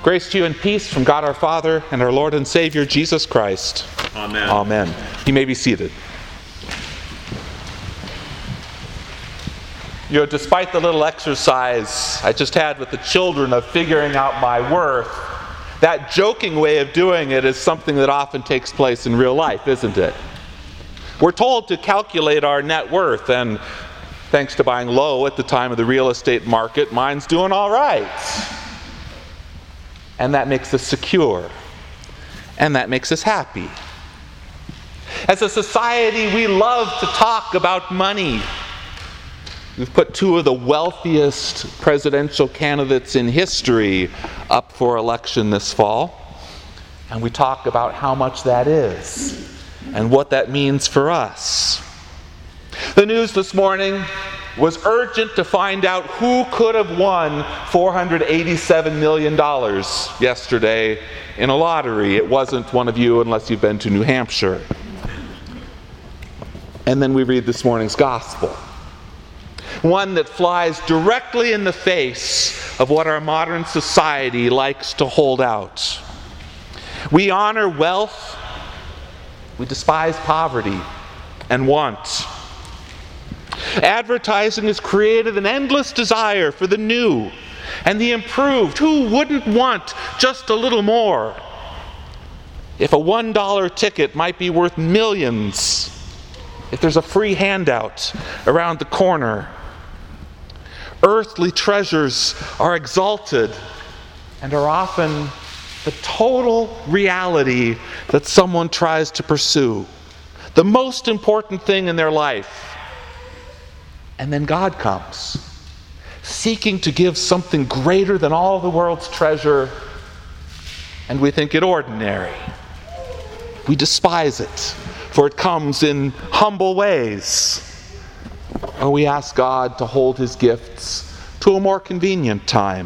Grace to you and peace from God our Father and our Lord and Savior Jesus Christ. Amen. Amen. You may be seated. Despite the little exercise I just had with the children of figuring out my worth, that joking way of doing it is something that often takes place in real life, isn't it? We're told to calculate our net worth, and thanks to buying low at the time of the real estate market, mine's doing all right. And that makes us secure. And that makes us happy. As a society, we love to talk about money. We've put two of the wealthiest presidential candidates in history up for election this fall. And we talk about how much that is and what that means for us. The news this morning was urgent to find out who could have won $487 million yesterday in a lottery. It wasn't one of you unless you've been to New Hampshire. And then we read this morning's gospel. One that flies directly in the face of what our modern society likes to hold out. We honor wealth, we despise poverty and want. Advertising has created an endless desire for the new and the improved. Who wouldn't want just a little more? If a $1 ticket might be worth millions, if there's a free handout around the corner. Earthly treasures are exalted and are often the total reality that someone tries to pursue. The most important thing in their life. And then God comes, seeking to give something greater than all the world's treasure, and we think it ordinary. We despise it, for it comes in humble ways. Or we ask God to hold his gifts to a more convenient time.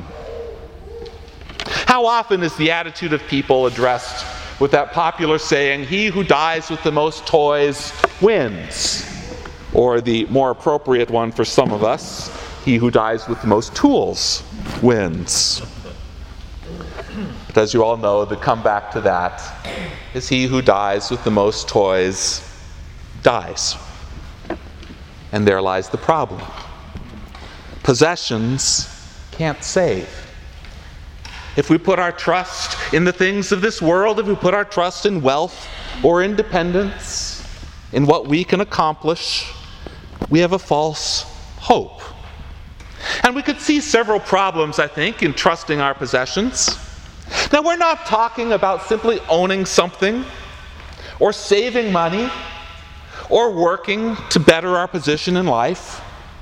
How often is the attitude of people addressed with that popular saying, "He who dies with the most toys wins"? Or the more appropriate one for some of us, "He who dies with the most tools wins." But as you all know, the comeback to that is he who dies with the most toys dies. And there lies the problem. Possessions can't save. If we put our trust in the things of this world, if we put our trust in wealth or independence, in what we can accomplish, we have a false hope. And we could see several problems, I think, in trusting our possessions. Now, we're not talking about simply owning something or saving money or working to better our position in life.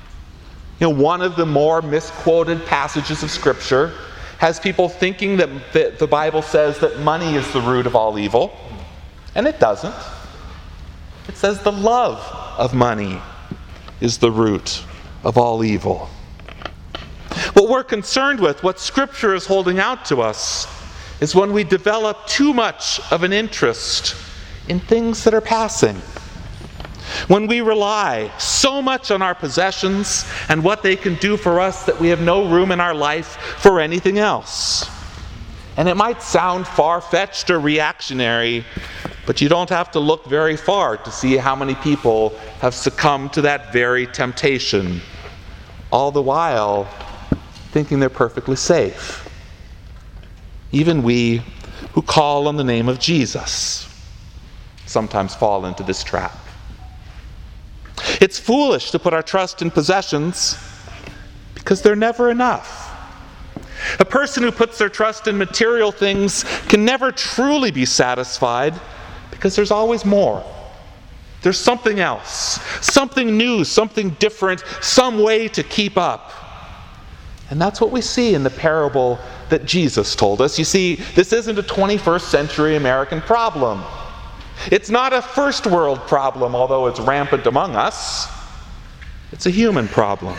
One of the more misquoted passages of Scripture has people thinking that the Bible says that money is the root of all evil. And it doesn't. It says the love of money is the root of all evil. What we're concerned with, what Scripture is holding out to us, is when we develop too much of an interest in things that are passing. When we rely so much on our possessions and what they can do for us that we have no room in our life for anything else. And it might sound far-fetched or reactionary, but you don't have to look very far to see how many people have succumbed to that very temptation, all the while thinking they're perfectly safe. Even we who call on the name of Jesus sometimes fall into this trap. It's foolish to put our trust in possessions because they're never enough. A person who puts their trust in material things can never truly be satisfied because there's always more. There's something else, something new, something different, some way to keep up. And that's what we see in the parable that Jesus told us. You see, this isn't a 21st century American problem. It's not a first world problem, although it's rampant among us. It's a human problem.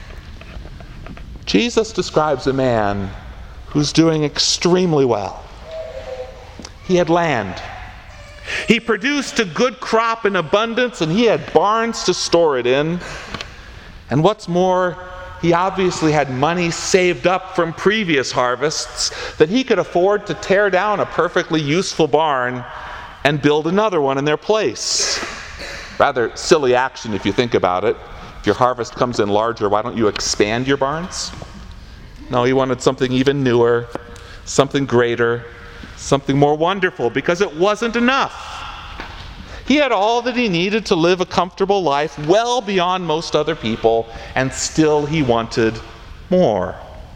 Jesus describes a man who's doing extremely well. He had land. He produced a good crop in abundance, and he had barns to store it in. And what's more, he obviously had money saved up from previous harvests that he could afford to tear down a perfectly useful barn and build another one in their place. Rather silly action if you think about it. If your harvest comes in larger, why don't you expand your barns? No, he wanted something even newer, something greater, something more wonderful, because it wasn't enough. He had all that he needed to live a comfortable life, well beyond most other people, and still he wanted more.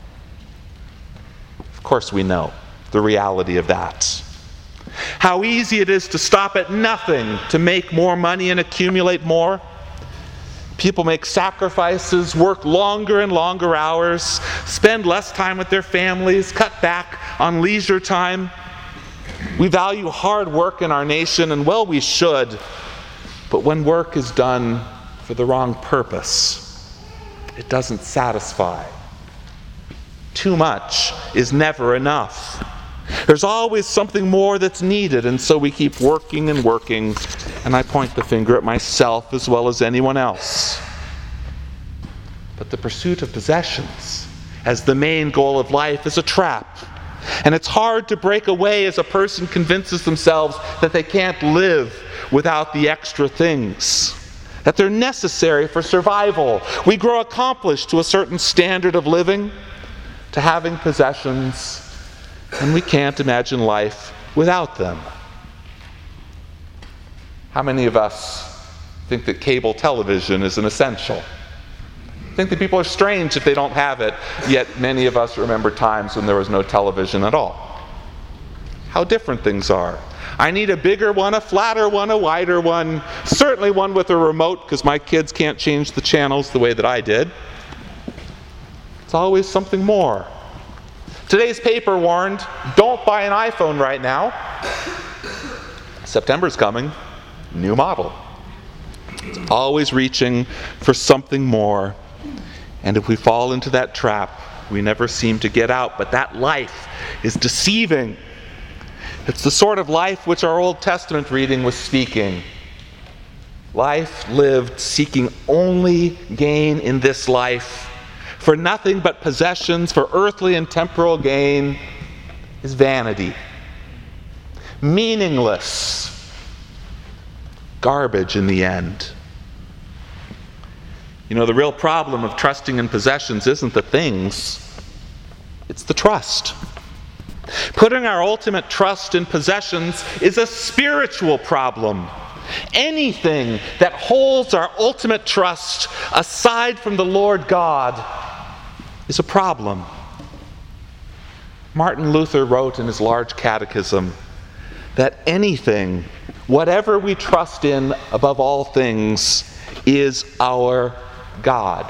Of course we know the reality of that. How easy it is to stop at nothing to make more money and accumulate more. People make sacrifices, work longer and longer hours, spend less time with their families, cut back on leisure time. We value hard work in our nation, and well, we should. But when work is done for the wrong purpose, it doesn't satisfy. Too much is never enough. There's always something more that's needed, and so we keep working and working, and I point the finger at myself as well as anyone else. But the pursuit of possessions as the main goal of life is a trap. And it's hard to break away as a person convinces themselves that they can't live without the extra things, that they're necessary for survival. We grow accomplished to a certain standard of living, to having possessions, and we can't imagine life without them. How many of us think that cable television is an essential? Think that people are strange if they don't have it, yet many of us remember times when there was no television at all. How different things are. I need a bigger one, a flatter one, a wider one, certainly one with a remote, because my kids can't change the channels the way that I did. It's always something more. Today's paper warned, don't buy an iPhone right now. September's coming, new model. It's always reaching for something more. And if we fall into that trap, we never seem to get out. But that life is deceiving. It's the sort of life which our Old Testament reading was speaking. Life lived seeking only gain in this life, for nothing but possessions, for earthly and temporal gain, is vanity. Meaningless. Garbage in the end. You know, the real problem of trusting in possessions isn't the things, it's the trust. Putting our ultimate trust in possessions is a spiritual problem. Anything that holds our ultimate trust aside from the Lord God is a problem. Martin Luther wrote in his large catechism that anything, whatever we trust in above all things, is our God.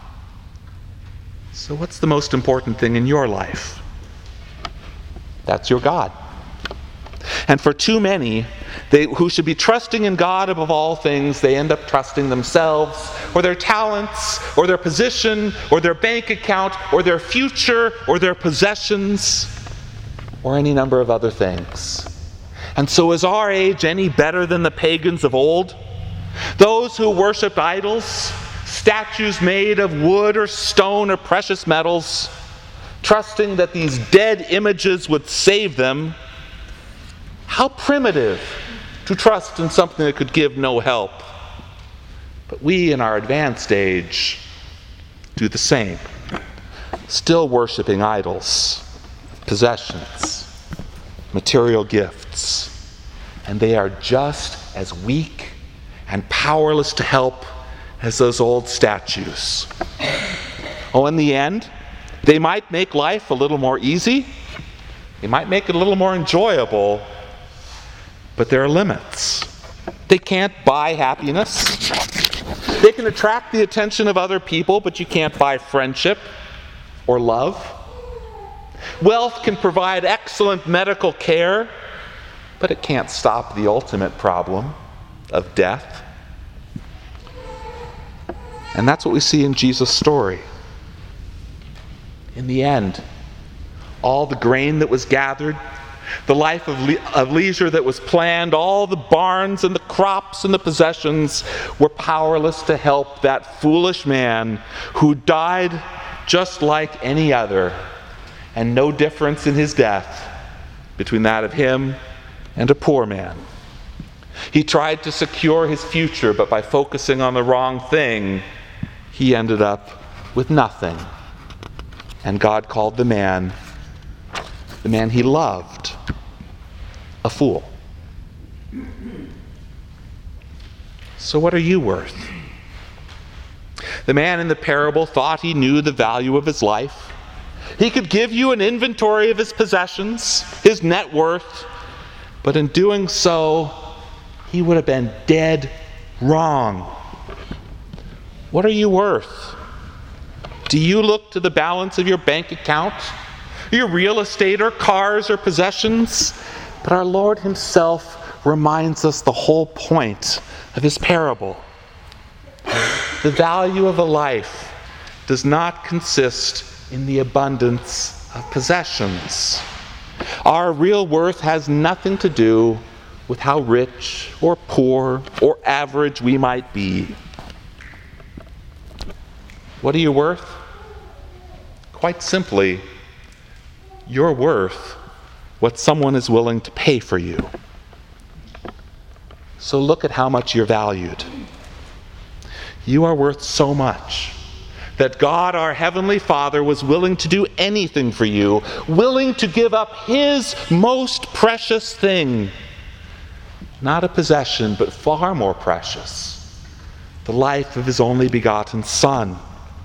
So what's the most important thing in your life? That's your God. And for too many, who should be trusting in God above all things, they end up trusting themselves, or their talents, or their position, or their bank account, or their future, or their possessions, or any number of other things. And so is our age any better than the pagans of old? Those who worshipped idols, statues made of wood or stone or precious metals, trusting that these dead images would save them. How primitive to trust in something that could give no help. But we in our advanced age do the same, still worshiping idols, possessions, material gifts, and they are just as weak and powerless to help as those old statues. Oh, in the end, they might make life a little more easy, they might make it a little more enjoyable, but there are limits. They can't buy happiness. They can attract the attention of other people, but you can't buy friendship or love. Wealth can provide excellent medical care, but it can't stop the ultimate problem of death. And that's what we see in Jesus' story. In the end, all the grain that was gathered The life of leisure that was planned, all the barns and the crops and the possessions were powerless to help that foolish man who died just like any other, and no difference in his death between that of him and a poor man. He tried to secure his future, but by focusing on the wrong thing, he ended up with nothing. And God called the man he loved, a fool. So what are you worth? The man in the parable thought he knew the value of his life. He could give you an inventory of his possessions, his net worth, but in doing so, he would have been dead wrong. What are you worth? Do you look to the balance of your bank account, your real estate or cars or possessions? But our Lord himself reminds us the whole point of his parable. The value of a life does not consist in the abundance of possessions. Our real worth has nothing to do with how rich or poor or average we might be. What are you worth? Quite simply, you're worth what someone is willing to pay for you. So look at how much you're valued. You are worth so much that God, our Heavenly Father, was willing to do anything for you, willing to give up his most precious thing. Not a possession, but far more precious, the life of his only begotten Son.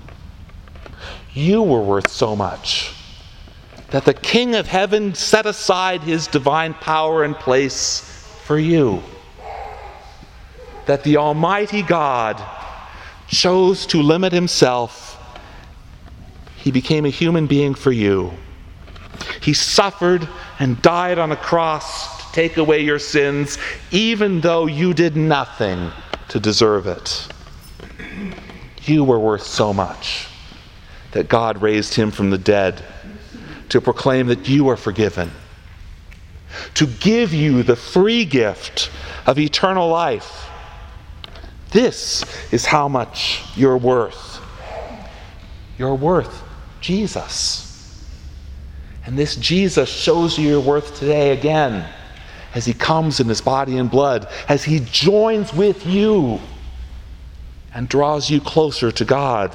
You were worth so much that the King of Heaven set aside his divine power and place for you. That the Almighty God chose to limit himself. He became a human being for you. He suffered and died on a cross to take away your sins, even though you did nothing to deserve it. You were worth so much that God raised him from the dead to proclaim that you are forgiven, to give you the free gift of eternal life. This is how much you're worth. You're worth Jesus. And this Jesus shows you your worth today again as he comes in his body and blood, as he joins with you and draws you closer to God.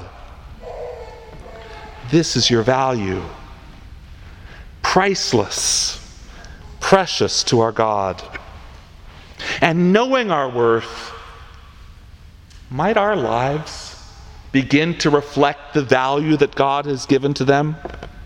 This is your value. Priceless, precious to our God. And knowing our worth, might our lives begin to reflect the value that God has given to them?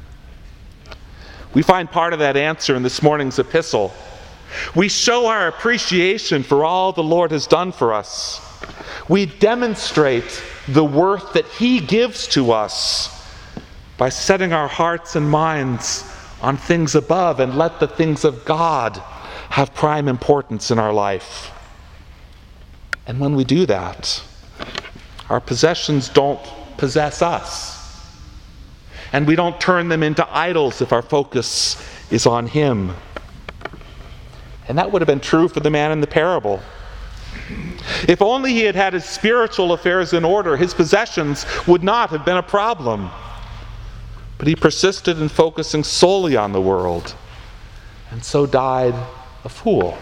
We find part of that answer in this morning's epistle. We show our appreciation for all the Lord has done for us. We demonstrate the worth that he gives to us by setting our hearts and minds on things above, and let the things of God have prime importance in our life. And when we do that, our possessions don't possess us. And we don't turn them into idols if our focus is on him. And that would have been true for the man in the parable. If only he had had his spiritual affairs in order, his possessions would not have been a problem. But he persisted in focusing solely on the world, and so died a fool.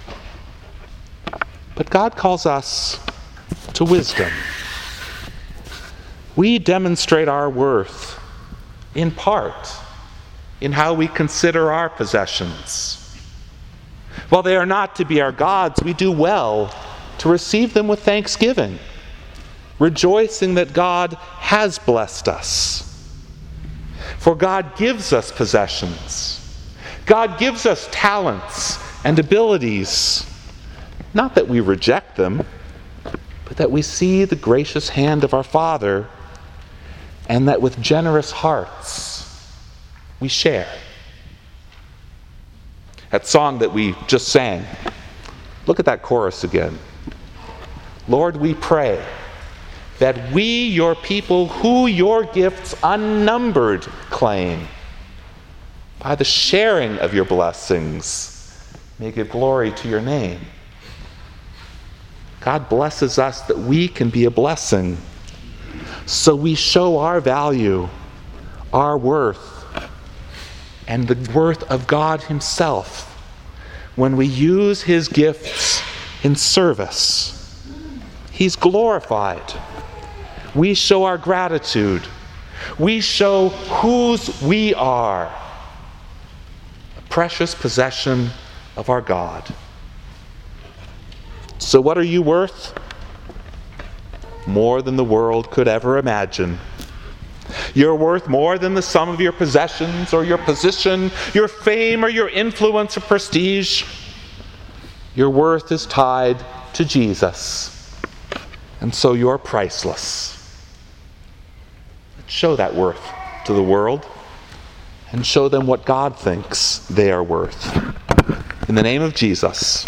But God calls us to wisdom. We demonstrate our worth, in part, in how we consider our possessions. While they are not to be our gods, we do well to receive them with thanksgiving, rejoicing that God has blessed us. For God gives us possessions. God gives us talents and abilities. Not that we reject them, but that we see the gracious hand of our Father, and that with generous hearts we share. That song that we just sang, look at that chorus again. Lord, we pray that we, your people, who your gifts unnumbered claim, by the sharing of your blessings, may give glory to your name. God blesses us that we can be a blessing. So we show our value, our worth, and the worth of God himself when we use his gifts in service. He's glorified. We show our gratitude. We show whose we are, a precious possession of our God. So what are you worth? More than the world could ever imagine. You're worth more than the sum of your possessions or your position, your fame or your influence or prestige. Your worth is tied to Jesus, and so you're priceless. Let's show that worth to the world and show them what God thinks they are worth. In the name of Jesus.